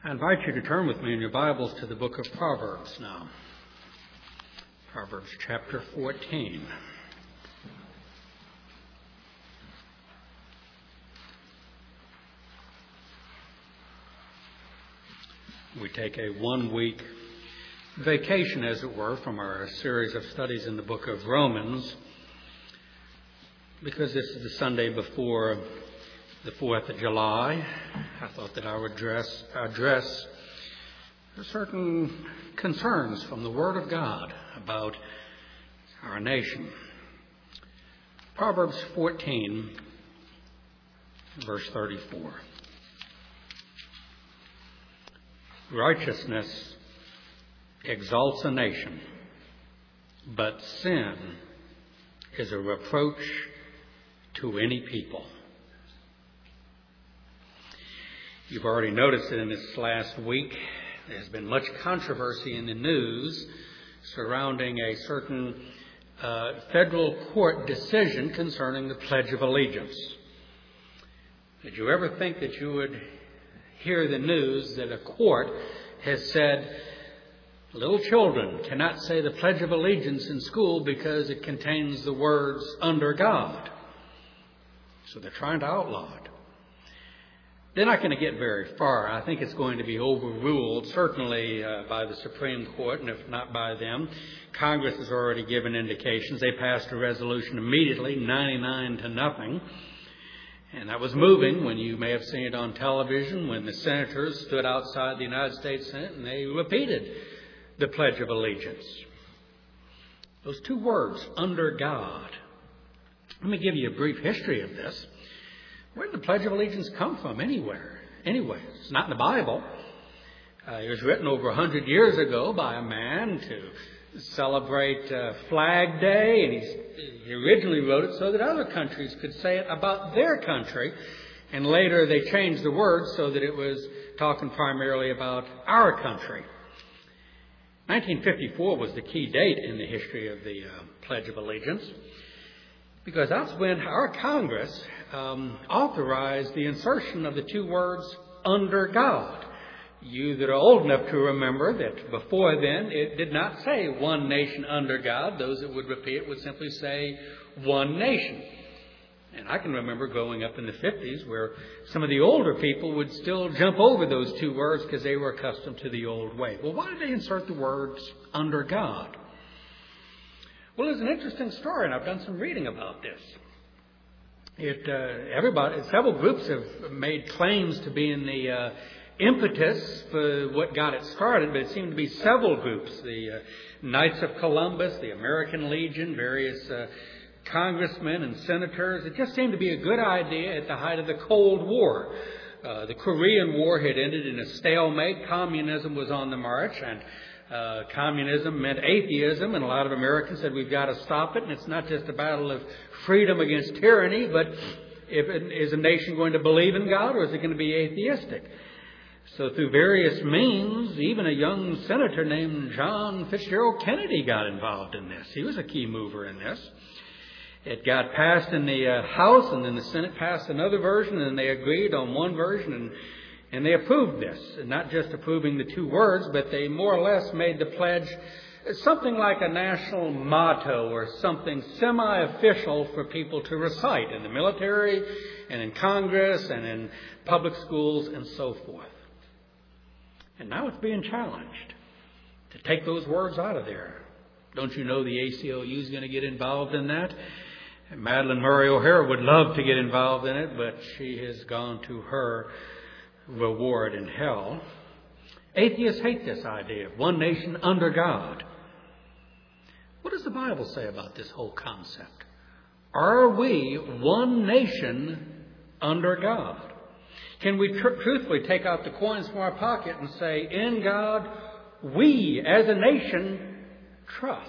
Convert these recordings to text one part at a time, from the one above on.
I invite you to turn with me in your Bibles to the book of Proverbs now. Proverbs chapter 14. We take a one-week vacation, as it were, from our series of studies in the book of Romans, because this is the Sunday before the 4th of July. I thought that I would address certain concerns from the Word of God about our nation. Proverbs 14, verse 34. Righteousness exalts a nation, but sin is a reproach to any people. You've already noticed that in this last week, there's been much controversy in the news surrounding a certain federal court decision concerning the Pledge of Allegiance. Did you ever think that you would hear the news that a court has said little children cannot say the Pledge of Allegiance in school because it contains the words "under God"? So they're trying to outlaw it. They're not going to get very far. I think it's going to be overruled, certainly by the Supreme Court, and if not by them. Congress has already given indications. They passed a resolution immediately, 99-0. And that was moving when you may have seen it on television, when the senators stood outside the United States Senate and they repeated the Pledge of Allegiance. Those two words, "under God." Let me give you a brief history of this. Where did the Pledge of Allegiance come from Anyway, it's not in the Bible. It was written over 100 years ago by a man to celebrate Flag Day, and he originally wrote it so that other countries could say it about their country, and later they changed the words so that it was talking primarily about our country. 1954 was the key date in the history of the Pledge of Allegiance, because that's when our Congress authorized the insertion of the two words "under God." You that are old enough to remember that before then it did not say "one nation under God." Those that would repeat it would simply say "one nation." And I can remember growing up in the 50s where some of the older people would still jump over those two words because they were accustomed to the old way. Well, why did they insert the words "under God"? Well, it's an interesting story, and I've done some reading about this. Several groups have made claims to be in the impetus for what got it started, but it seemed to be several groups: the Knights of Columbus, the American Legion, various congressmen and senators. It just seemed to be a good idea at the height of the Cold War. The Korean War had ended in a stalemate. Communism was on the march, and communism meant atheism, and a lot of Americans said we've got to stop it, and it's not just a battle of freedom against tyranny, but is a nation going to believe in God, or is it going to be atheistic? So through various means, even a young senator named John Fitzgerald Kennedy got involved in this. He was a key mover in this. It got passed in the House, and then the Senate passed another version, and they agreed on one version, and they approved this. And not just approving the two words, but they more or less made the pledge something like a national motto or something semi-official for people to recite in the military and in Congress and in public schools and so forth. And now it's being challenged to take those words out of there. Don't you know the ACLU is going to get involved in that? And Madalyn Murray O'Hara would love to get involved in it, but she has gone to her reward in hell. Atheists hate this idea of one nation under God. What does the Bible say about this whole concept? Are we one nation under God? Can we truthfully take out the coins from our pocket and say, in God, we as a nation trust?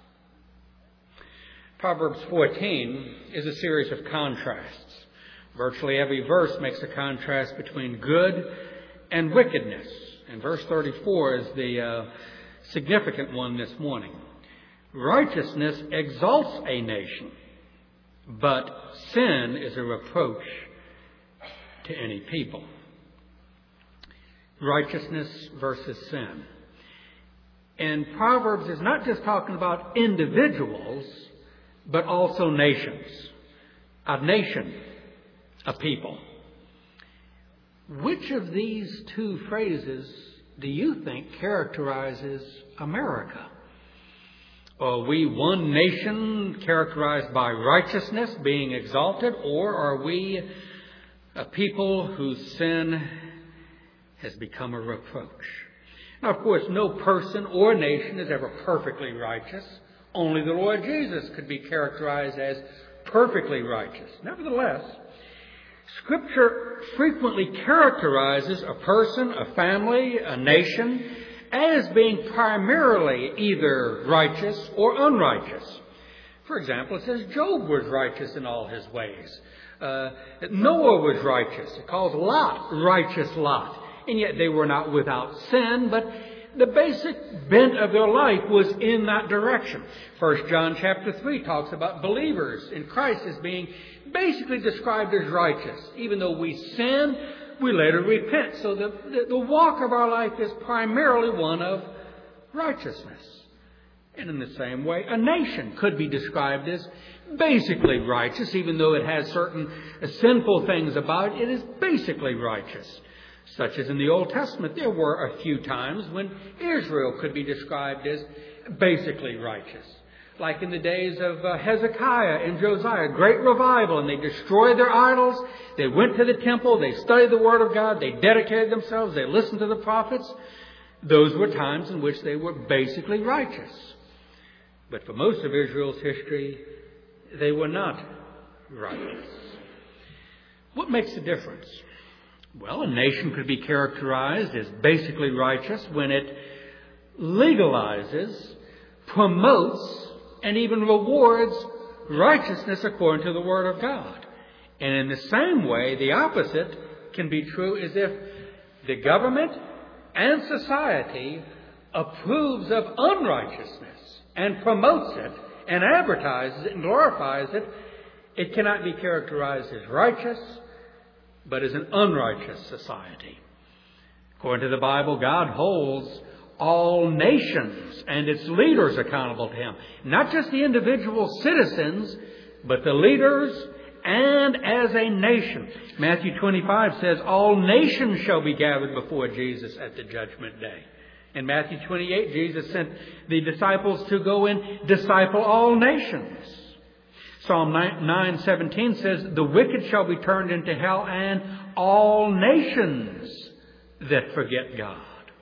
Proverbs 14 is a series of contrasts. Virtually every verse makes a contrast between good and wickedness. And verse 34 is the significant one this morning. Righteousness exalts a nation, but sin is a reproach to any people. righteousness versus sin. And Proverbs is not just talking about individuals, but also nations. A nation, a people. Which of these two phrases do you think characterizes America? Are we one nation characterized by righteousness being exalted, or are we a people whose sin has become a reproach? Now, of course, no person or nation is ever perfectly righteous. Only the Lord Jesus could be characterized as perfectly righteous. Nevertheless, Scripture frequently characterizes a person, a family, a nation as being primarily either righteous or unrighteous. For example, it says Job was righteous in all his ways. Noah was righteous. It calls Lot righteous Lot. And yet they were not without sin, but the basic bent of their life was in that direction. 1 John chapter 3 talks about believers in Christ as being basically described as righteous. Even though we sin, we later repent. So the walk of our life is primarily one of righteousness. And in the same way, a nation could be described as basically righteous. Even though it has certain sinful things about it, it is basically righteous. Such as in the Old Testament, there were a few times when Israel could be described as basically righteous. Like in the days of Hezekiah and Josiah, great revival, and they destroyed their idols. They went to the temple, they studied the Word of God, they dedicated themselves, they listened to the prophets. Those were times in which they were basically righteous. But for most of Israel's history, they were not righteous. What makes the difference? Well, a nation could be characterized as basically righteous when it legalizes, promotes, and even rewards righteousness according to the Word of God. And in the same way, the opposite can be true as if the government and society approves of unrighteousness and promotes it and advertises it and glorifies it. It cannot be characterized as righteous, but as an unrighteous society. According to the Bible, God holds all nations and its leaders accountable to Him. Not just the individual citizens, but the leaders and as a nation. Matthew 25 says, all nations shall be gathered before Jesus at the judgment day. In Matthew 28, Jesus sent the disciples to go and disciple all nations. Psalm 9:17 says, the wicked shall be turned into hell and all nations that forget God.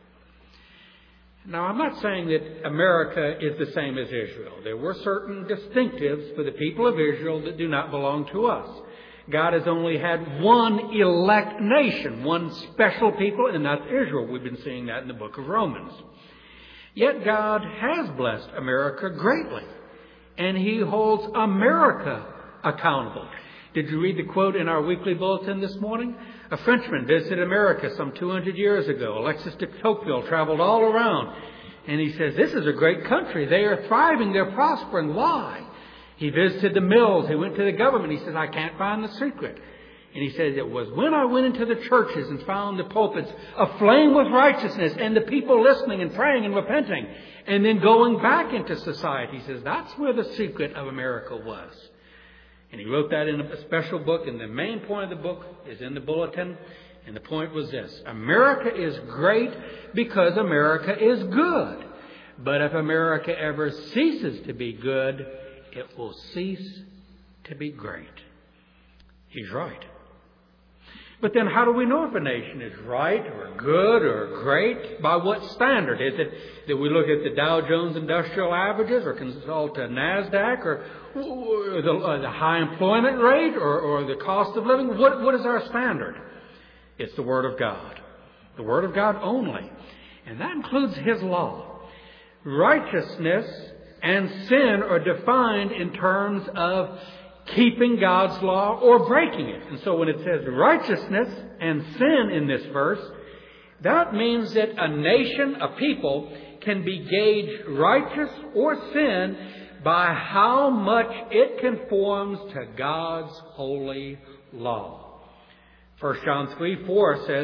Now, I'm not saying that America is the same as Israel. There were certain distinctives for the people of Israel that do not belong to us. God has only had one elect nation, one special people, and that's Israel. We've been seeing that in the book of Romans. Yet God has blessed America greatly. And He holds America accountable. Did you read the quote in our weekly bulletin this morning? A Frenchman visited America some 200 years ago. Alexis de Tocqueville traveled all around. And he says, this is a great country. They are thriving. They're prospering. Why? He visited the mills. He went to the government. He says, I can't find the secret. And he says, it was when I went into the churches and found the pulpits aflame with righteousness and the people listening and praying and repenting and then going back into society. He says, that's where the secret of America was. And he wrote that in a special book, and the main point of the book is in the bulletin. And the point was this: America is great because America is good. But if America ever ceases to be good, it will cease to be great. He's right. But then how do we know if a nation is right or good or great? By what standard? Is it that we look at the Dow Jones Industrial Averages or consult NASDAQ or the high employment rate or the cost of living? What is our standard? It's the Word of God. The Word of God only. And that includes His law. Righteousness and sin are defined in terms of keeping God's law or breaking it. And so when it says righteousness and sin in this verse, that means that a nation, a people, can be gauged righteous or sin by how much it conforms to God's holy law. 1 John 3:4 says,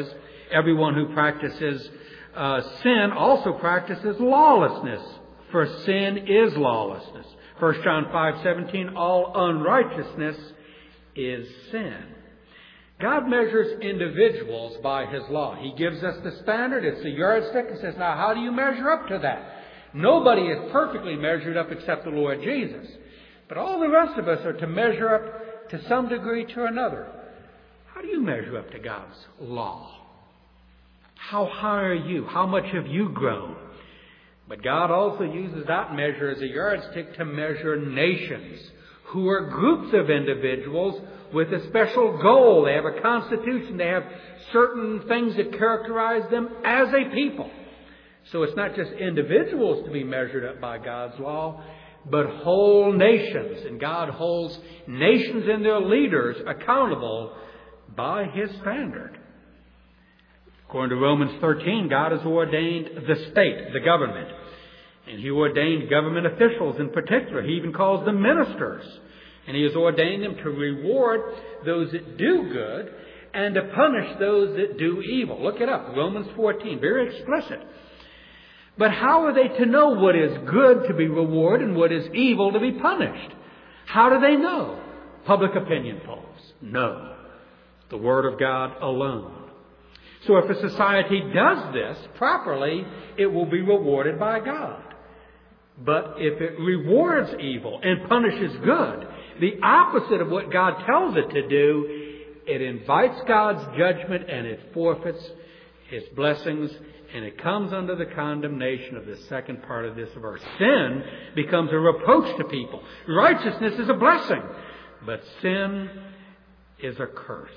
Everyone who practices sin also practices lawlessness, for sin is lawlessness. 1 John 5:17, all unrighteousness is sin. God measures individuals by His law. He gives us the standard. It's the yardstick and says, now how do you measure up to that? Nobody is perfectly measured up except the Lord Jesus. But all the rest of us are to measure up to some degree to another. How do you measure up to God's law? How high are you? How much have you grown? But God also uses that measure as a yardstick to measure nations, who are groups of individuals with a special goal. They have a constitution. They have certain things that characterize them as a people. So it's not just individuals to be measured up by God's law, but whole nations. And God holds nations and their leaders accountable by His standard. According to Romans 13, God has ordained the state, the government. And He ordained government officials in particular. He even calls them ministers. And He has ordained them to reward those that do good and to punish those that do evil. Look it up, Romans 14, very explicit. But how are they to know what is good to be rewarded and what is evil to be punished? How do they know? Public opinion polls? No. The Word of God alone. So if a society does this properly, it will be rewarded by God. But if it rewards evil and punishes good, the opposite of what God tells it to do, it invites God's judgment and it forfeits His blessings, and it comes under the condemnation of the second part of this verse. Sin becomes a reproach to people. Righteousness is a blessing, but sin is a curse.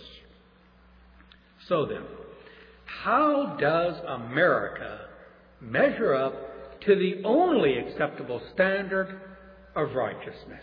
So then, how does America measure up to the only acceptable standard of righteousness?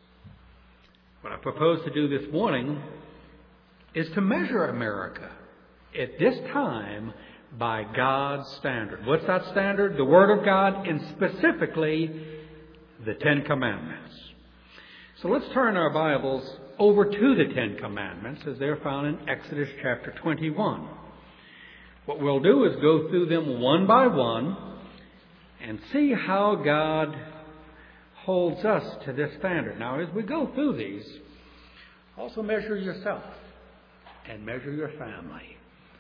What I propose to do this morning is to measure America at this time by God's standard. What's that standard? The Word of God, and specifically the Ten Commandments. So let's turn our Bibles over to the Ten Commandments as they're found in Exodus chapter 21. What we'll do is go through them one by one and see how God holds us to this standard. Now, as we go through these, also measure yourself and measure your family.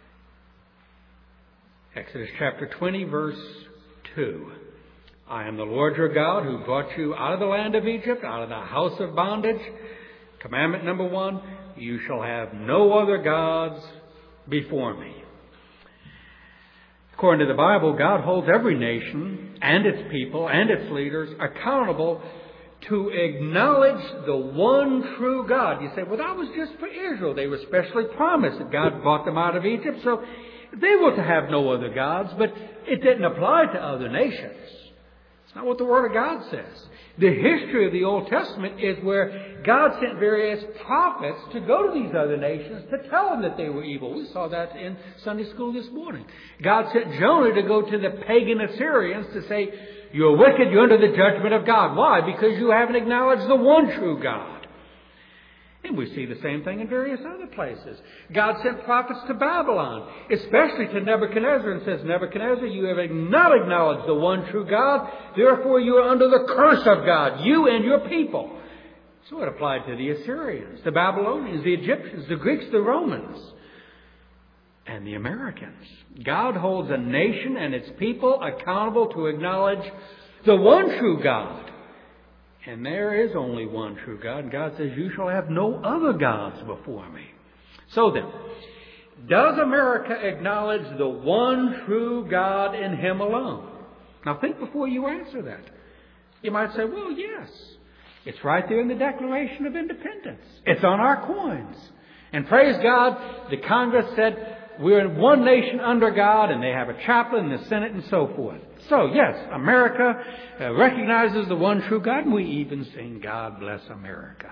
Exodus chapter 20, verse 2. I am the Lord your God who brought you out of the land of Egypt, out of the house of bondage. Commandment number 1, you shall have no other gods before me. According to the Bible, God holds every nation and its people and its leaders accountable to acknowledge the one true God. You say, well, that was just for Israel. They were specially promised that God brought them out of Egypt, so they were to have no other gods, but it didn't apply to other nations. It's not what the Word of God says. The history of the Old Testament is where God sent various prophets to go to these other nations to tell them that they were evil. We saw that in Sunday school this morning. God sent Jonah to go to the pagan Assyrians to say, you're wicked, you're under the judgment of God. Why? Because you haven't acknowledged the one true God. And we see the same thing in various other places. God sent prophets to Babylon, especially to Nebuchadnezzar, and says, Nebuchadnezzar, you have not acknowledged the one true God, therefore you are under the curse of God, you and your people. So it applied to the Assyrians, the Babylonians, the Egyptians, the Greeks, the Romans, and the Americans. God holds a nation and its people accountable to acknowledge the one true God. And there is only one true God. And God says, you shall have no other gods before me. So then, does America acknowledge the one true God and Him alone? Now think before you answer that. You might say, well, yes. It's right there in the Declaration of Independence. It's on our coins. And praise God, the Congress said, we're in one nation under God, and they have a chaplain in the Senate and so forth. So, yes, America recognizes the one true God, and we even sing, God bless America.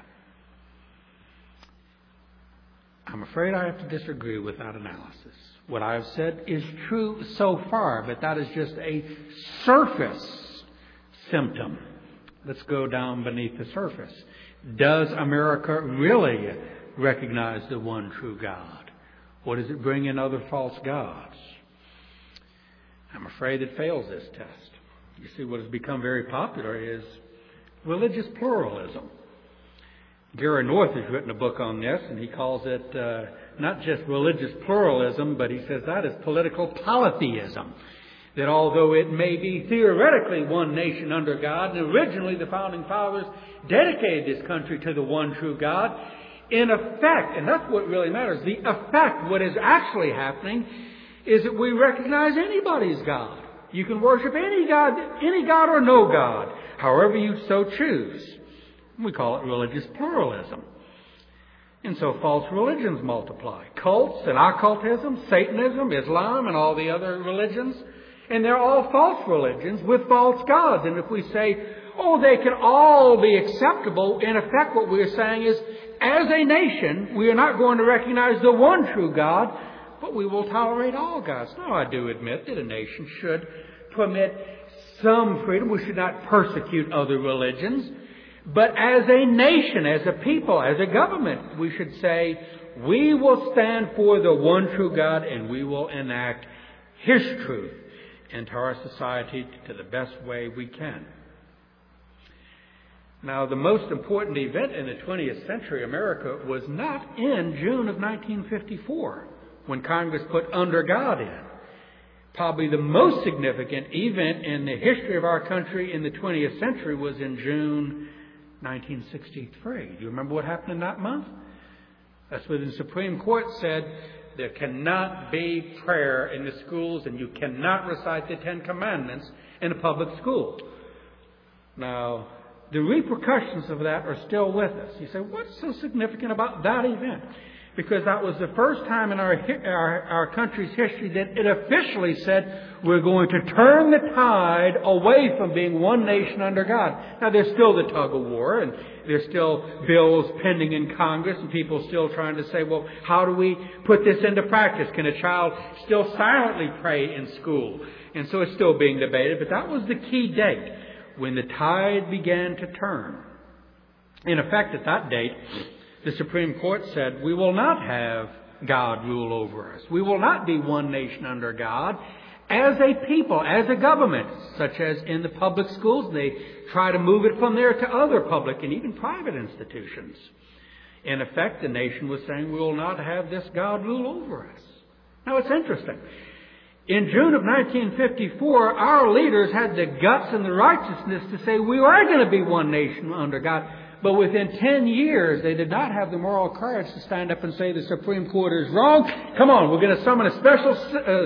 I'm afraid I have to disagree with that analysis. What I have said is true so far, but that is just a surface symptom. Let's go down beneath the surface. Does America really recognize the one true God? Or does it bring in other false gods? I'm afraid it fails this test. You see, what has become very popular is religious pluralism. Gary North has written a book on this, and he calls it not just religious pluralism, but he says that is political polytheism. That although it may be theoretically one nation under God, and originally the founding fathers dedicated this country to the one true God, in effect, and that's what really matters, the effect, what is actually happening, is that we recognize anybody's God. You can worship any God or no God, however you so choose. We call it religious pluralism. And so false religions multiply. Cults and occultism, Satanism, Islam, and all the other religions. And they're all false religions with false gods. And if we say, oh, they can all be acceptable, in effect what we're saying is, as a nation, we are not going to recognize the one true God, but we will tolerate all gods. Now, I do admit that a nation should permit some freedom. We should not persecute other religions. But as a nation, as a people, as a government, we should say, we will stand for the one true God and we will enact His truth into our society to the best way we can. Now, the most important event in the 20th century America was not in June of 1954, when Congress put under God in. Probably the most significant event in the history of our country in the 20th century was in June 1963. Do you remember what happened in that month? That's when the Supreme Court said there cannot be prayer in the schools and you cannot recite the Ten Commandments in a public school. Now, the repercussions of that are still with us. You say, what's so significant about that event? Because that was the first time in our country's history that it officially said we're going to turn the tide away from being one nation under God. Now, there's still the tug of war, and there's still bills pending in Congress, and people still trying to say, well, how do we put this into practice? Can a child still silently pray in school? And so it's still being debated, but that was the key date when the tide began to turn. In effect, at that date, the Supreme Court said, we will not have God rule over us. We will not be one nation under God. As a people, as a government, such as in the public schools, they try to move it from there to other public and even private institutions. In effect, the nation was saying, we will not have this God rule over us. Now, it's interesting. In June of 1954, our leaders had the guts and the righteousness to say we are going to be one nation under God. But within 10 years, they did not have the moral courage to stand up and say the Supreme Court is wrong. Come on, we're going to summon a special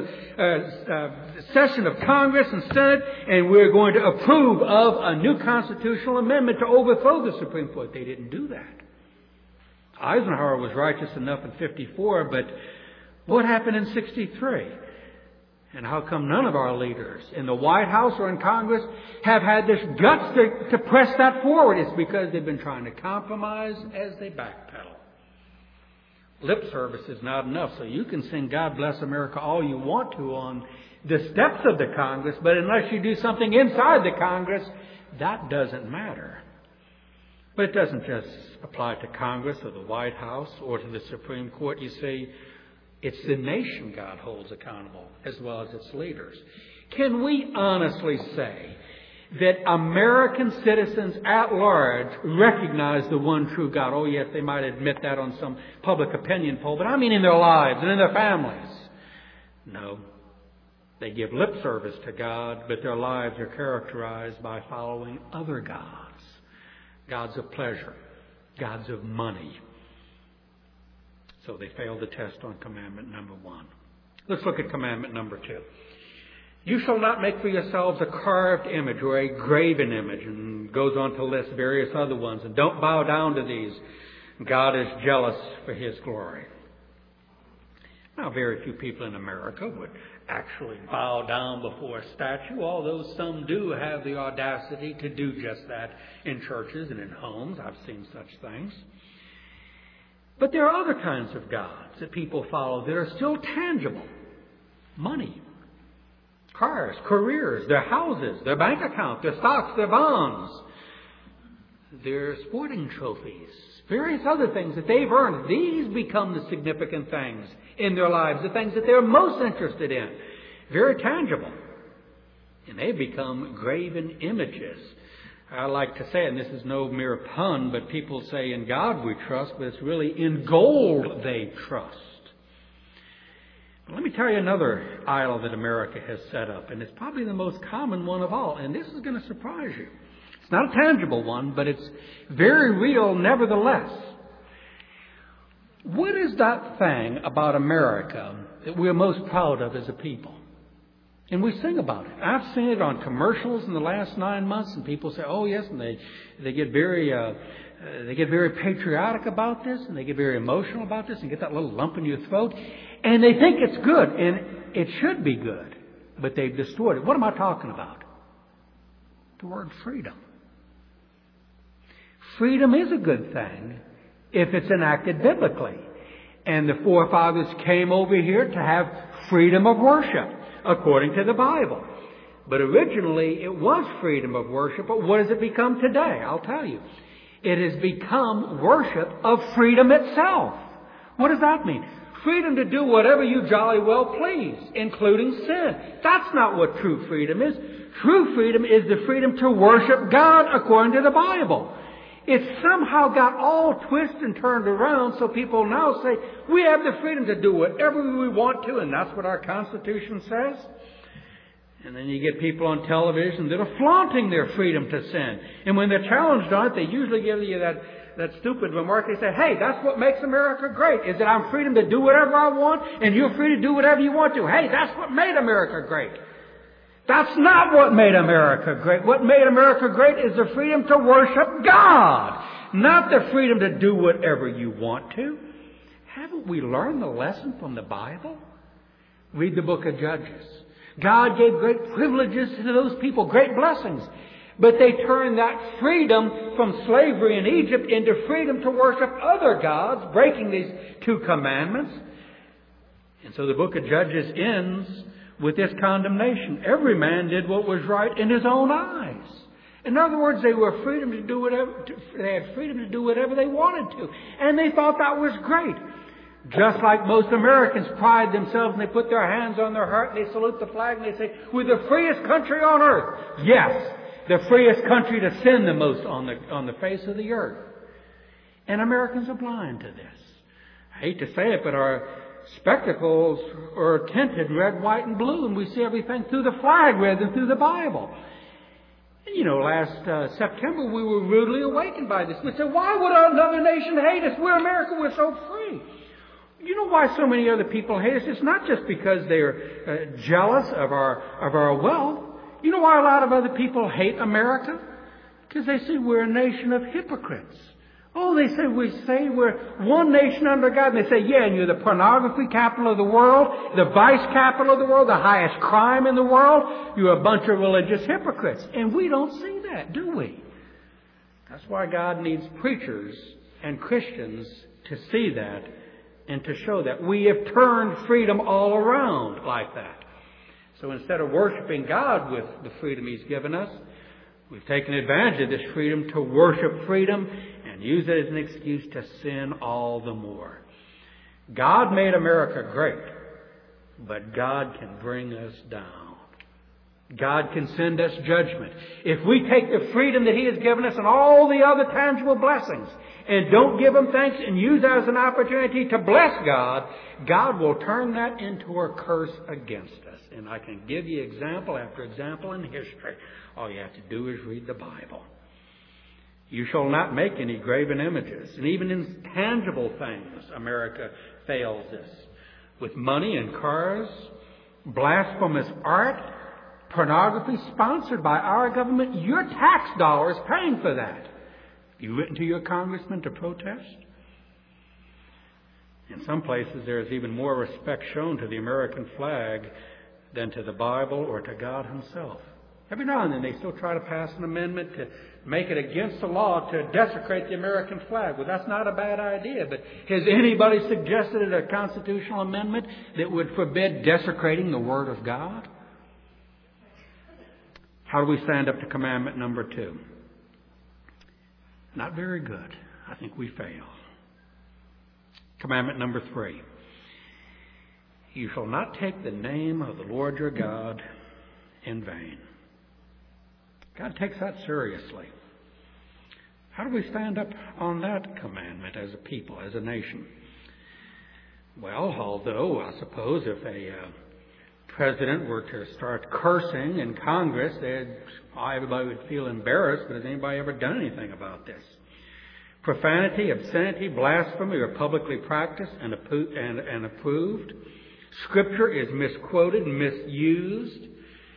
session of Congress and Senate, and we're going to approve of a new constitutional amendment to overthrow the Supreme Court. They didn't do that. Eisenhower was righteous enough in 54, but what happened in 63? And how come none of our leaders in the White House or in Congress have had this guts to press that forward? It's because they've been trying to compromise as they backpedal. Lip service is not enough. So you can sing God Bless America all you want to on the steps of the Congress, but unless you do something inside the Congress, that doesn't matter. But it doesn't just apply to Congress or the White House or to the Supreme Court. You see, it's the nation God holds accountable as well as its leaders. Can we honestly say that American citizens at large recognize the one true God? Oh, yes, they might admit that on some public opinion poll, but I mean in their lives and in their families. No. They give lip service to God, but their lives are characterized by following other gods. Gods of pleasure, gods of money. So they failed the test on commandment number 1. Let's look at commandment number 2. You shall not make for yourselves a carved image or a graven image, and goes on to list various other ones. And don't bow down to these. God is jealous for His glory. Now, very few people in America would actually bow down before a statue, although some do have the audacity to do just that in churches and in homes. I've seen such things. But there are other kinds of gods that people follow that are still tangible. Money, cars, careers, their houses, their bank accounts, their stocks, their bonds. their sporting trophies, various other things that they've earned. These become the significant things in their lives, the things that they're most interested in. Very tangible. And they become graven images. I like to say, and this is no mere pun, but people say in God we trust, but it's really in gold they trust. But let me tell you another idol that America has set up, and it's probably the most common one of all, and this is going to surprise you. It's not a tangible one, but it's very real nevertheless. What is that thing about America that we're most proud of as a people? And we sing about it. I've seen it on commercials in the last 9 months, and people say, "Oh yes," and they get very patriotic about this, and they get very emotional about this, and get that little lump in your throat, and they think it's good, and it should be good, but they've distorted it. What am I talking about? The word freedom. Freedom is a good thing if it's enacted biblically, and the forefathers came over here to have freedom of worship, according to the Bible. But originally it was freedom of worship, but what has it become today? I'll tell you. It has become worship of freedom itself. What does that mean? Freedom to do whatever you jolly well please, including sin. That's not what true freedom is. True freedom is the freedom to worship God according to the Bible. It's somehow got all twisted and turned around, so people now say, we have the freedom to do whatever we want to, and that's what our Constitution says. And then you get people on television that are flaunting their freedom to sin. And when they're challenged on it, they usually give you that stupid remark. They say, hey, that's what makes America great, is that I'm freedom to do whatever I want, and you're free to do whatever you want to. Hey, that's what made America great. That's not what made America great. What made America great is the freedom to worship God, not the freedom to do whatever you want to. Haven't we learned the lesson from the Bible? Read the book of Judges. God gave great privileges to those people, great blessings. But they turned that freedom from slavery in Egypt into freedom to worship other gods, breaking these 2 commandments. And so the book of Judges ends with this condemnation. Every man did what was right in his own eyes. In other words, they were freedom to do whatever. They had freedom to do whatever they wanted to, and they thought that was great. Just like most Americans pride themselves and they put their hands on their heart and they salute the flag and they say, "We're the freest country on earth." Yes, the freest country to sin the most on the face of the earth. And Americans are blind to this. I hate to say it, but our spectacles are tinted red, white, and blue, and we see everything through the flag rather than through the Bible. And last September we were rudely awakened by this. We said, why would another nation hate us? We're America, we're so free. You know why so many other people hate us? It's not just because they're jealous of our wealth. You know why a lot of other people hate America? Because they say we're a nation of hypocrites. Oh, we say we're one nation under God. And they say, yeah, and you're the pornography capital of the world, the vice capital of the world, the highest crime in the world. You're a bunch of religious hypocrites. And we don't see that, do we? That's why God needs preachers and Christians to see that and to show that. We have turned freedom all around like that. So instead of worshiping God with the freedom He's given us, we've taken advantage of this freedom to worship freedom and use it as an excuse to sin all the more. God made America great, but God can bring us down. God can send us judgment. If we take the freedom that He has given us and all the other tangible blessings and don't give Him thanks and use that as an opportunity to bless God, God will turn that into a curse against us. And I can give you example after example in history. All you have to do is read the Bible. You shall not make any graven images. And even in tangible things, America fails this. With money and cars, blasphemous art, pornography sponsored by our government, your tax dollars paying for that. You written to your congressman to protest? In some places there is even more respect shown to the American flag than to the Bible or to God Himself. Every now and then they still try to pass an amendment to make it against the law to desecrate the American flag. Well, that's not a bad idea, but has anybody suggested a constitutional amendment that would forbid desecrating the Word of God? How do we stand up to commandment number 2? Not very good. I think we fail. Commandment number 3. You shall not take the name of the Lord your God in vain. God takes that seriously. How do we stand up on that commandment as a people, as a nation? Well, although I suppose if a president were to start cursing in Congress, everybody would feel embarrassed, but has anybody ever done anything about this? Profanity, obscenity, blasphemy are publicly practiced and approved. Scripture is misquoted and misused.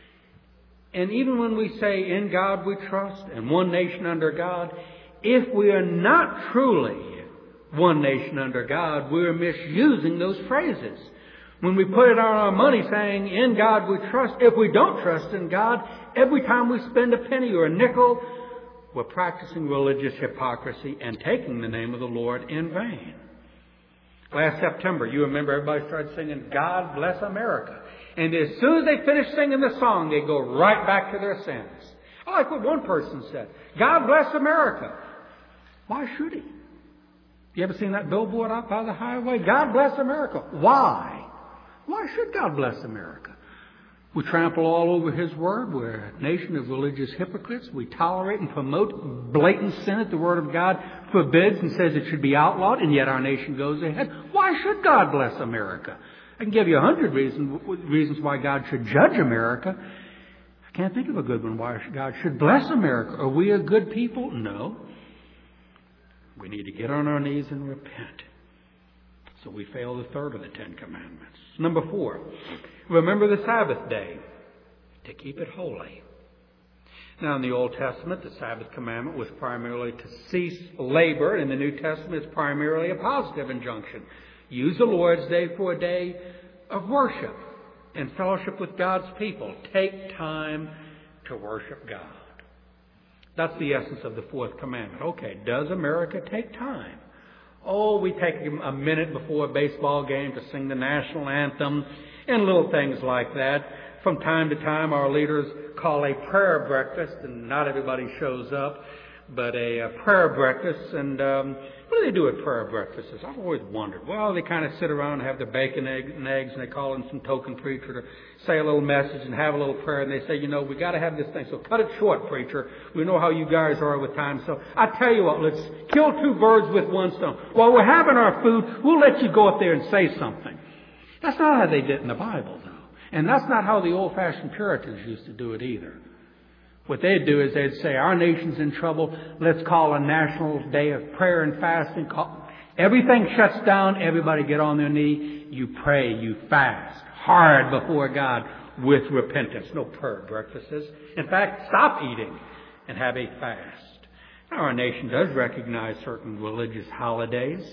And even when we say, in God we trust and one nation under God, if we are not truly one nation under God, we're misusing those phrases. When we put it on our money saying, in God we trust, if we don't trust in God, every time we spend a penny or a nickel, we're practicing religious hypocrisy and taking the name of the Lord in vain. Last September, you remember everybody started singing, God Bless America. And as soon as they finish singing the song, they go right back to their sins. I like what one person said, God bless America. Why should he? You ever seen that billboard out by the highway? God bless America. Why? Why should God bless America? We trample all over His Word. We're a nation of religious hypocrites. We tolerate and promote blatant sin that the Word of God forbids and says it should be outlawed, and yet our nation goes ahead. Why should God bless America? I can give you 100 reasons why God should judge America. I can't think of a good one why God should bless America. Are we a good people? No. We need to get on our knees and repent. So we fail the third of the 10 Commandments. Number 4, remember the Sabbath day to keep it holy. Now in the Old Testament, the Sabbath commandment was primarily to cease labor. In the New Testament, it's primarily a positive injunction. Use the Lord's Day for a day of worship and fellowship with God's people. Take time to worship God. That's the essence of the 4th commandment. Okay, does America take time? Oh, we take a minute before a baseball game to sing the national anthem and little things like that. From time to time, our leaders call a prayer breakfast, and not everybody shows up, but a prayer breakfast. And what do they do at prayer breakfasts? I've always wondered. Well, they kind of sit around and have their bacon and eggs, and they call in some token preacher to say a little message and have a little prayer. And they say, we got to have this thing, so cut it short, preacher. We know how you guys are with time. So I tell you what, let's kill 2 birds with one stone. While we're having our food, we'll let you go up there and say something. That's not how they did it in the Bible, though. And that's not how the old-fashioned Puritans used to do it either. What they'd do is they'd say, our nation's in trouble. Let's call a national day of prayer and fasting. Everything shuts down. Everybody get on their knee. You pray. You fast hard before God with repentance. No prayer breakfasts. In fact, stop eating and have a fast. Now, our nation does recognize certain religious holidays.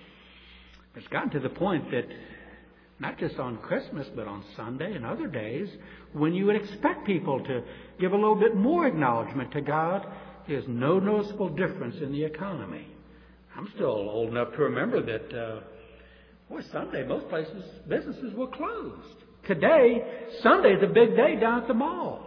It's gotten to the point that not just on Christmas, but on Sunday and other days, when you would expect people to give a little bit more acknowledgement to God, there's no noticeable difference in the economy. I'm still old enough to remember that, Sunday, most places, businesses were closed. Today, Sunday is a big day down at the mall.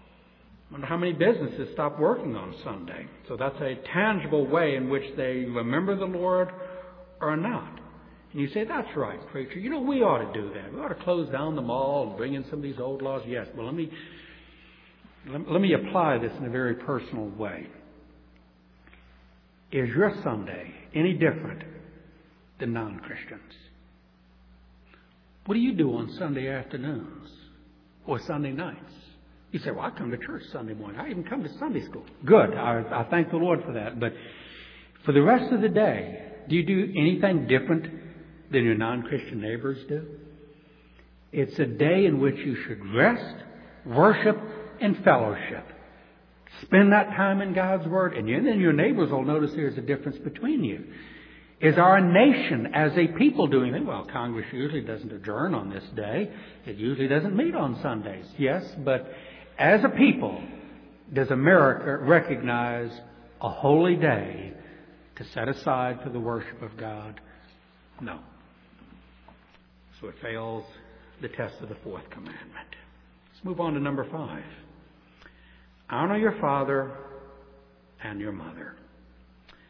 I wonder how many businesses stop working on Sunday. So that's a tangible way in which they remember the Lord or not. And you say, that's right, preacher. We ought to do that. We ought to close down the mall and bring in some of these old laws. Yes, well, let me apply this in a very personal way. Is your Sunday any different than non-Christians? What do you do on Sunday afternoons or Sunday nights? You say, well, I come to church Sunday morning. I even come to Sunday school. Good. I thank the Lord for that. But for the rest of the day, do you do anything different than your non-Christian neighbors do? It's a day in which you should rest, worship, and fellowship. Spend that time in God's Word, and then your neighbors will notice there's a difference between you. Is our nation as a people doing it? Well, Congress usually doesn't adjourn on this day. It usually doesn't meet on Sundays. Yes, but as a people, does America recognize a holy day to set aside for the worship of God? No. So it fails the test of the 4th commandment. Let's move on to number 5. Honor your father and your mother.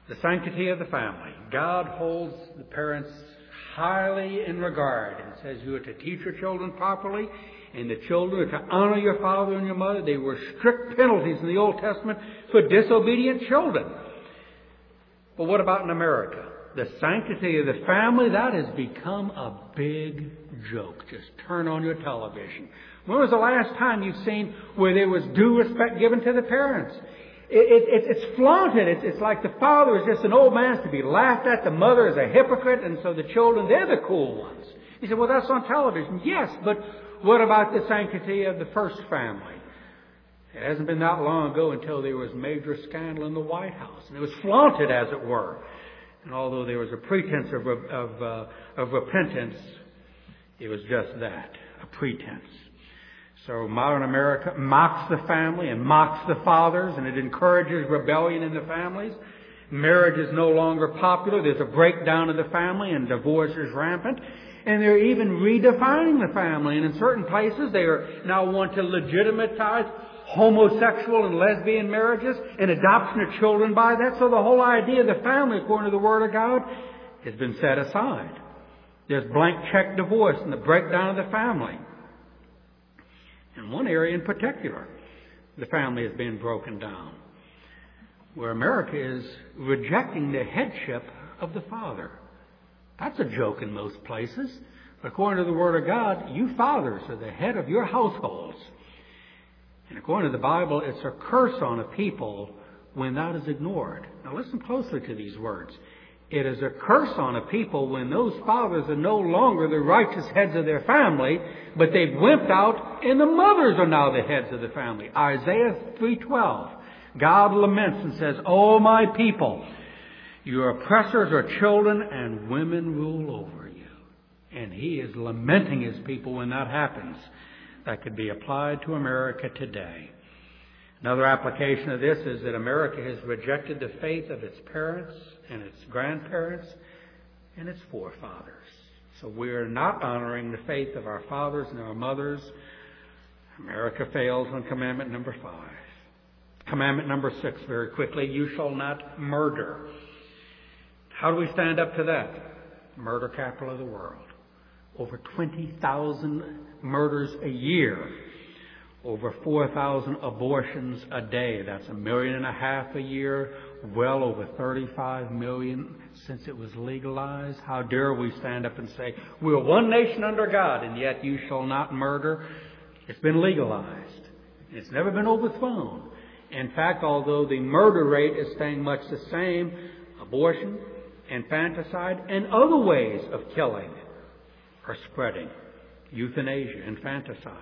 The sanctity of the family. God holds the parents highly in regard and says you are to teach your children properly, and the children are to honor your father and your mother. There were strict penalties in the Old Testament for disobedient children. But what about in America? The sanctity of the family, that has become a big joke. Just turn on your television. When was the last time you've seen where there was due respect given to the parents? It's flaunted. It's like the father is just an old man to be laughed at. The mother is a hypocrite, and so the children, they're the cool ones. You say, well, that's on television. Yes, but what about the sanctity of the first family? It hasn't been that long ago until there was major scandal in the White House, and it was flaunted, as it were. And although there was a pretense of repentance, it was just that, a pretense. So modern America mocks the family and mocks the fathers, and it encourages rebellion in the families. Marriage is no longer popular. There's a breakdown of the family, and divorce is rampant. And they're even redefining the family. And in certain places, they now want to legitimatize homosexual and lesbian marriages and adoption of children by that. So the whole idea of the family, according to the Word of God, has been set aside. There's blank check divorce and the breakdown of the family. In one area in particular, the family is being broken down, where America is rejecting the headship of the father. That's a joke in most places. But according to the Word of God, you fathers are the head of your households. And according to the Bible, it's a curse on a people when that is ignored. Now listen closely to these words. It is a curse on a people when those fathers are no longer the righteous heads of their family, but they've wimped out and the mothers are now the heads of the family. Isaiah 3:12. God laments and says, "O my people, your oppressors are children and women rule over you." And He is lamenting His people when that happens. That could be applied to America today. Another application of this is that America has rejected the faith of its parents and its grandparents and its forefathers. So we're not honoring the faith of our fathers and our mothers. America fails on commandment number 5. Commandment number 6, very quickly, you shall not murder. How do we stand up to that? Murder capital of the world. Over 20,000 murders a year. Over 4,000 abortions a day. That's 1.5 million a year. Well over 35 million since it was legalized. How dare we stand up and say, we're one nation under God, and yet you shall not murder. It's been legalized. It's never been overthrown. In fact, although the murder rate is staying much the same, abortion, infanticide, and other ways of killing are spreading. Euthanasia, infanticide.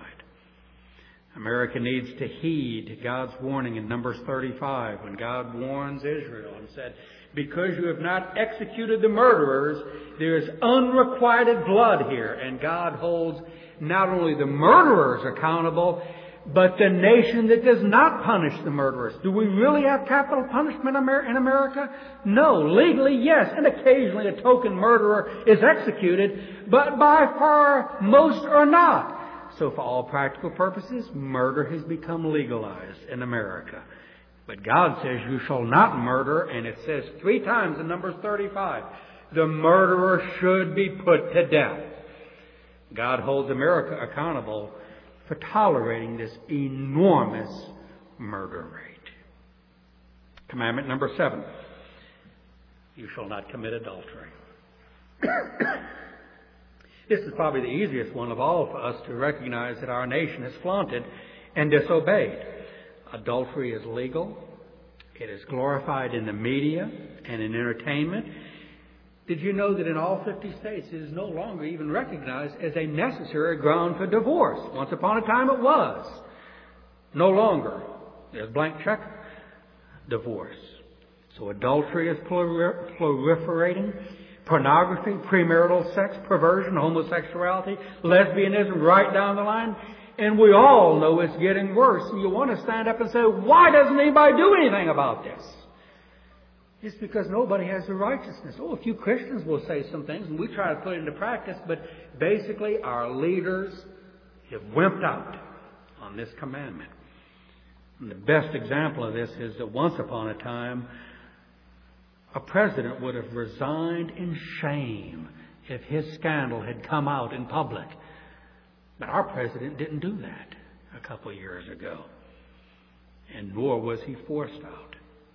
America needs to heed God's warning in Numbers 35 when God warns Israel and said, because you have not executed the murderers, there is unrequited blood here. And God holds not only the murderers accountable, but the nation that does not punish the murderers. Do we really have capital punishment in America? No. Legally, yes. And occasionally a token murderer is executed, but by far most are not. So for all practical purposes, murder has become legalized in America. But God says you shall not murder, and it says 3 times in Numbers 35, the murderer should be put to death. God holds America accountable for tolerating this enormous murder rate. Commandment number 7, you shall not commit adultery. This is probably the easiest one of all for us to recognize that our nation has flaunted and disobeyed. Adultery is legal. It is glorified in the media and in entertainment. Did you know that in all 50 states it is no longer even recognized as a necessary ground for divorce? Once upon a time it was. No longer. There's blank check. Divorce. So adultery is proliferating. Pornography, premarital sex, perversion, homosexuality, lesbianism, right down the line. And we all know it's getting worse. And you want to stand up and say, why doesn't anybody do anything about this? It's because nobody has the righteousness. Oh, a few Christians will say some things, and we try to put it into practice, but basically our leaders have wimped out on this commandment. And the best example of this is that once upon a time, A president would have resigned in shame if his scandal had come out in public. But our president didn't do that a couple years ago. And nor was he forced out.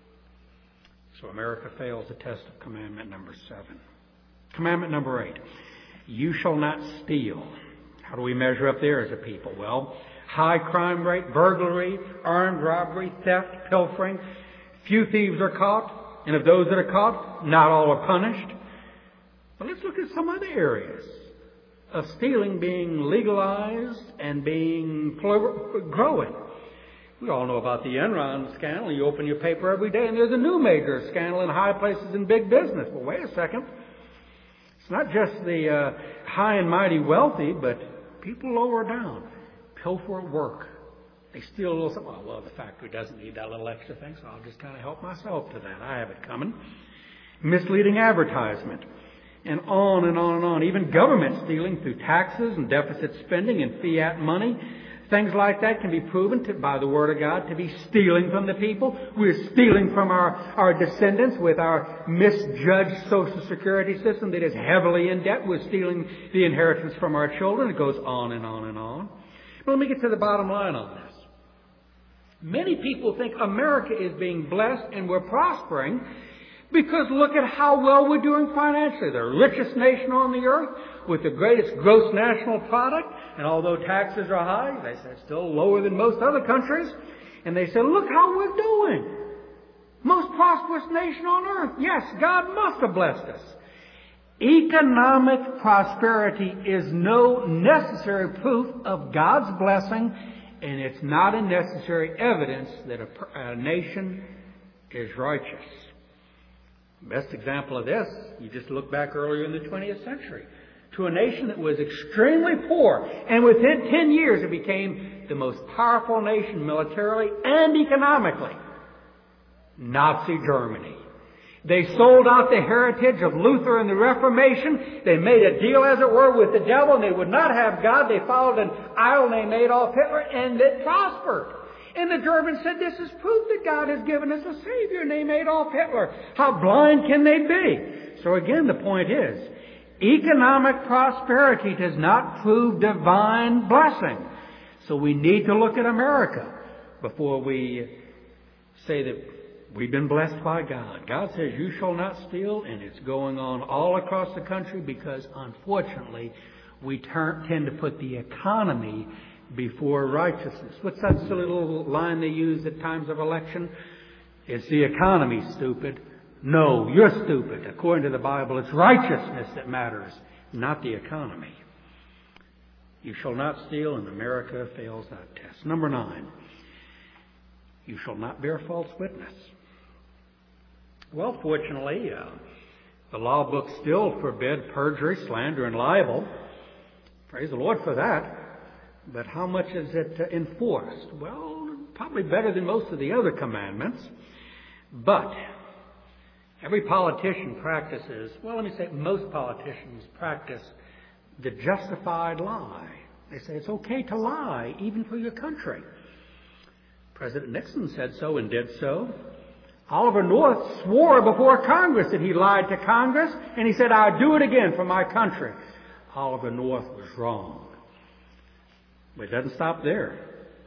So America fails the test of commandment number 7. Commandment number 8. You shall not steal. How do we measure up there as a people? Well, high crime rate, burglary, armed robbery, theft, pilfering. Few thieves are caught. And of those that are caught, not all are punished. But let's look at some other areas of stealing being legalized and being growing. We all know about the Enron scandal. You open your paper every day and there's a new major scandal in high places in big business. Well, wait a second. It's not just the high and mighty wealthy, but people lower down. Pilfer at work. They steal a little something. Oh, well, the factory doesn't need that little extra thing, so I'll just kind of help myself to that. I have it coming. Misleading advertisement. And on and on and on. Even government stealing through taxes and deficit spending and fiat money. Things like that can be proven by the Word of God to be stealing from the people. We're stealing from our descendants with our misjudged Social Security system that is heavily in debt. We're stealing the inheritance from our children. It goes on and on and on. But let me get to the bottom line on this. Many people think America is being blessed and we're prospering because look at how well we're doing financially. The richest nation on the earth with the greatest gross national product. And although taxes are high, they say it's still lower than most other countries. And they say, look how we're doing. Most prosperous nation on earth. Yes, God must have blessed us. Economic prosperity is no necessary proof of God's blessing, and it's not a necessary evidence that a nation is righteous. Best example of this, you just look back earlier in the 20th century to a nation that was extremely poor, and within 10 years it became the most powerful nation militarily and economically. Nazi Germany. They sold out the heritage of Luther and the Reformation. They made a deal, as it were, with the devil, and they would not have God. They followed an idol named Adolf Hitler, and it prospered. And the Germans said, this is proof that God has given us a Savior named Adolf Hitler. How blind can they be? So again, the point is, economic prosperity does not prove divine blessing. So we need to look at America before we say that we've been blessed by God. God says, you shall not steal, and it's going on all across the country because, unfortunately, we tend to put the economy before righteousness. What's that silly little line they use at times of election? It's the economy, stupid. No, you're stupid. According to the Bible, it's righteousness that matters, not the economy. You shall not steal, and America fails that test. Number 9, you shall not bear false witness. Well, fortunately, the law books still forbid perjury, slander, and libel. Praise the Lord for that. But how much is it enforced? Well, probably better than most of the other commandments. But every politician practices, well, let me say most politicians practice the justified lie. They say it's okay to lie, even for your country. President Nixon said so and did so. Oliver North swore before Congress that he lied to Congress, and he said, I'll do it again for my country. Oliver North was wrong. But it doesn't stop there.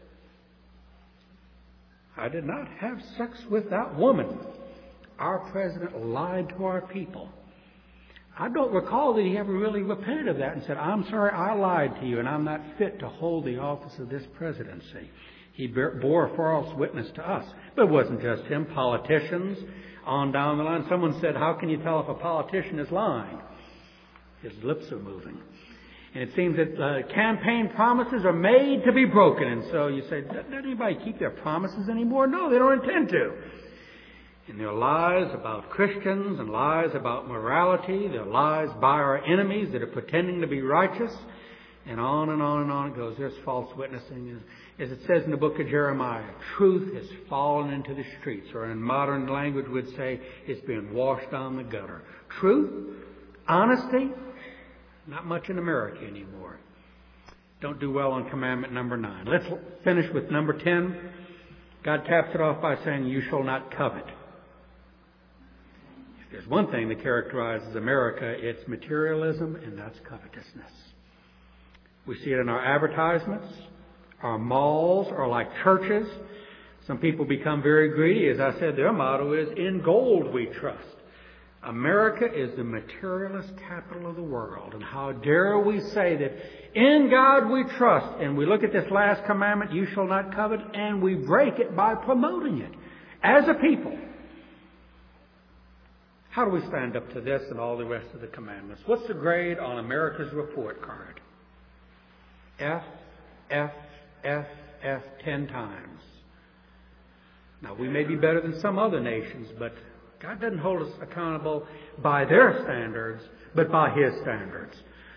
I did not have sex with that woman. Our president lied to our people. I don't recall that he ever really repented of that and said, I'm sorry, I lied to you, and I'm not fit to hold the office of this presidency. He bore a false witness to us. But it wasn't just him. Politicians, on down the line. Someone said, how can you tell if a politician is lying? His lips are moving. And it seems that campaign promises are made to be broken. And so you say, doesn't anybody keep their promises anymore? No, they don't intend to. And there are lies about Christians and lies about morality. There are lies by our enemies that are pretending to be righteous. And on and on and on it goes. There's false witnessing. As it says in the book of Jeremiah, truth has fallen into the streets, or in modern language would say, it's been washed down the gutter. Truth, honesty, not much in America anymore. Don't do well on commandment number 9. Let's finish with number 10. God caps it off by saying, you shall not covet. There's one thing that characterizes America. It's materialism, and that's covetousness. We see it in our advertisements. Our malls are like churches. Some people become very greedy. As I said, their motto is, "In gold we trust." America is the materialist capital of the world. And how dare we say that in God we trust. And we look at this last commandment, "You shall not covet," and we break it by promoting it as a people. How do we stand up to this and all the rest of the commandments? What's the grade on America's report card? F, F, F, F 10 times. Now, we may be better than some other nations, but God doesn't hold us accountable by their standards, but by His standards.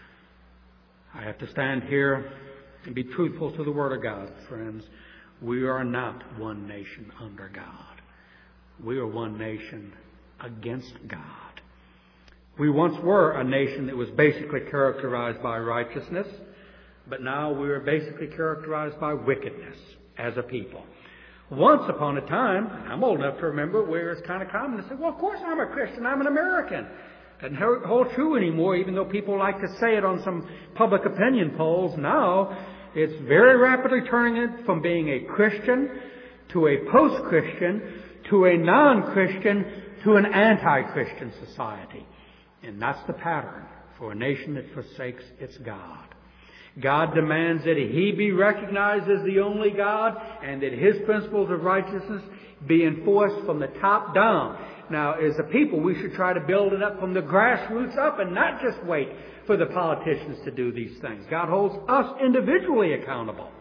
I have to stand here and be truthful to the Word of God, friends. We are not one nation under God. We are one nation against God. We once were a nation that was basically characterized by righteousness, but now we are basically characterized by wickedness as a people. Once upon a time, I'm old enough to remember, where it's kind of common to say, "Well, of course I'm a Christian, I'm an American." Doesn't hold true anymore, even though people like to say it on some public opinion polls. Now, it's very rapidly turning it from being a Christian to a post-Christian to a non-Christian to an anti-Christian society. And that's the pattern for a nation that forsakes its God. God demands that He be recognized as the only God and that His principles of righteousness be enforced from the top down. Now, as a people, we should try to build it up from the grassroots up and not just wait for the politicians to do these things. God holds us individually accountable.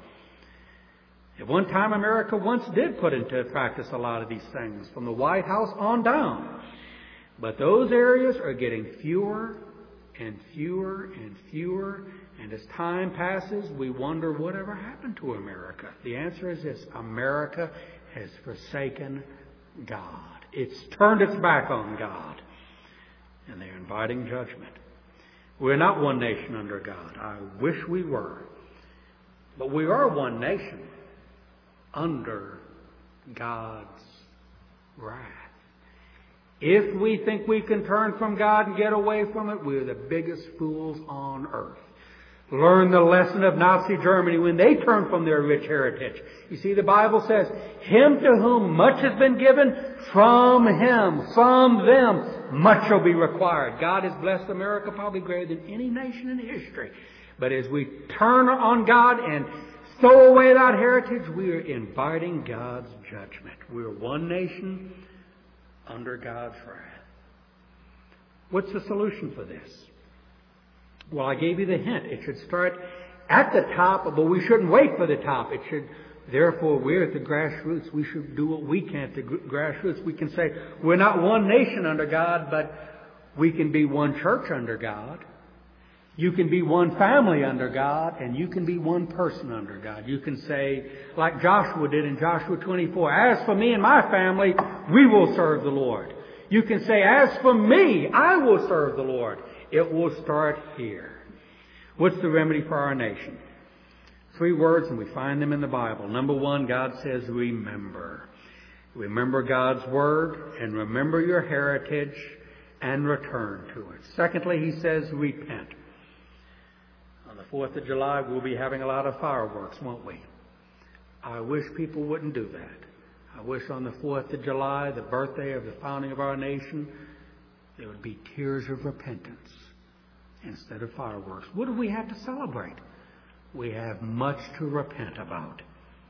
At one time, America once did put into practice a lot of these things, from the White House on down. But those areas are getting fewer and fewer and fewer. And as time passes, we wonder whatever happened to America. The answer is this: America has forsaken God. It's turned its back on God. And they're inviting judgment. We're not one nation under God. I wish we were. But we are one nation under God's wrath. If we think we can turn from God and get away from it, we're the biggest fools on earth. Learn the lesson of Nazi Germany when they turned from their rich heritage. You see, the Bible says, "Him to whom much has been given, from him, from them, much shall be required." God has blessed America probably greater than any nation in history. But as we turn on God and throw away that heritage, we are inviting God's judgment. We are one nation under God's wrath. What's the solution for this? Well, I gave you the hint. It should start at the top, but we shouldn't wait for the top. It should, therefore, we're at the grassroots. We should do what we can at the grassroots. We can say, we're not one nation under God, but we can be one church under God. You can be one family under God, and you can be one person under God. You can say, like Joshua did in Joshua 24, "As for me and my family, we will serve the Lord." You can say, "As for me, I will serve the Lord." It will start here. What's the remedy for our nation? 3 words, and we find them in the Bible. Number 1, God says, remember. Remember God's Word, and remember your heritage, and return to it. Secondly, He says, repent. On the 4th of July, we'll be having a lot of fireworks, won't we? I wish people wouldn't do that. I wish on the 4th of July, the birthday of the founding of our nation, there would be tears of repentance instead of fireworks. What do we have to celebrate? We have much to repent about.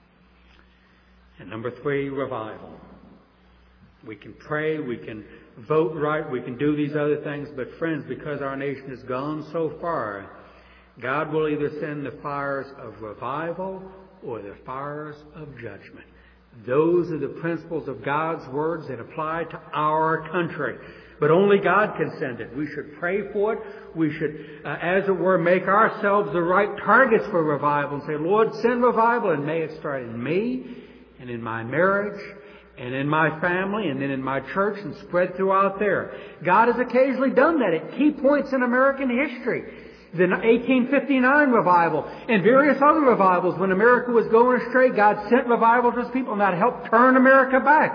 And number 3, revival. We can pray, we can vote right, we can do these other things, but friends, because our nation has gone so far, God will either send the fires of revival or the fires of judgment. Those are the principles of God's words that apply to our country. But only God can send it. We should pray for it. We should, as it were, make ourselves the right targets for revival and say, "Lord, send revival." And may it start in me and in my marriage and in my family and then in my church and spread throughout there. God has occasionally done that at key points in American history. The 1859 revival and various other revivals when America was going astray, God sent revival to His people and that helped turn America back.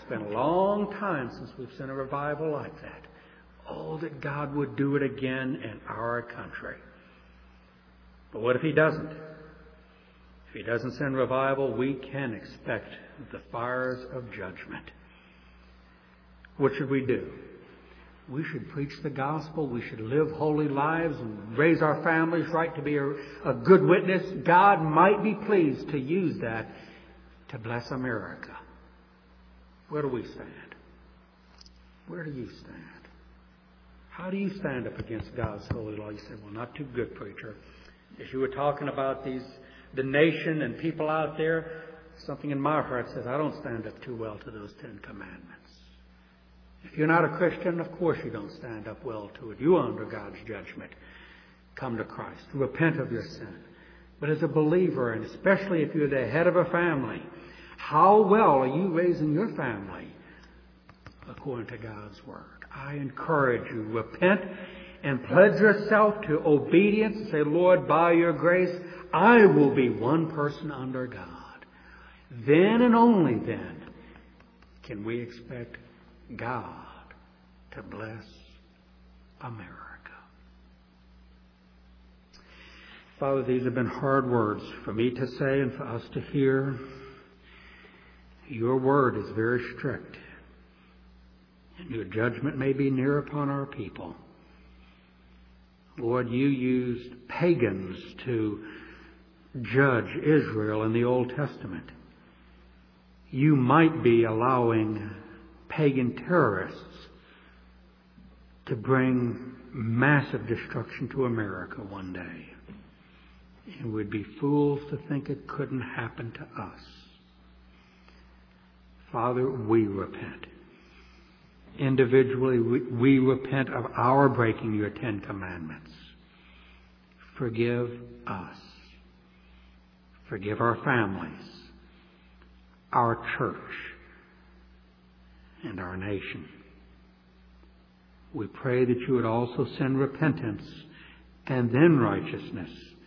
It's been a long time since we've seen a revival like that. Oh, that God would do it again in our country. But what if He doesn't? If He doesn't send revival, we can expect the fires of judgment. What should we do? We should preach the gospel. We should live holy lives and raise our families right to be a good witness. God might be pleased to use that to bless America. Where do we stand? Where do you stand? How do you stand up against God's holy law? You say, well, not too good, preacher. As you were talking about the nation and people out there, something in my heart says I don't stand up too well to those 10 Commandments. If you're not a Christian, of course you don't stand up well to it. You are under God's judgment. Come to Christ. Repent of your sin. But as a believer, and especially if you're the head of a family, how well are you raising your family according to God's Word? I encourage you, repent and pledge yourself to obedience and say, Lord, by your grace, I will be one person under God. Then and only then can we expect God to bless America. Father, these have been hard words for me to say and for us to hear. Your word is very strict, and your judgment may be near upon our people. Lord, you used pagans to judge Israel in the Old Testament. You might be allowing pagan terrorists to bring massive destruction to America one day. And we'd be fools to think it couldn't happen to us. Father, we repent. Individually, we repent of our breaking your 10 Commandments. Forgive us. Forgive our families, our church, and our nation. We pray that you would also send repentance and then righteousness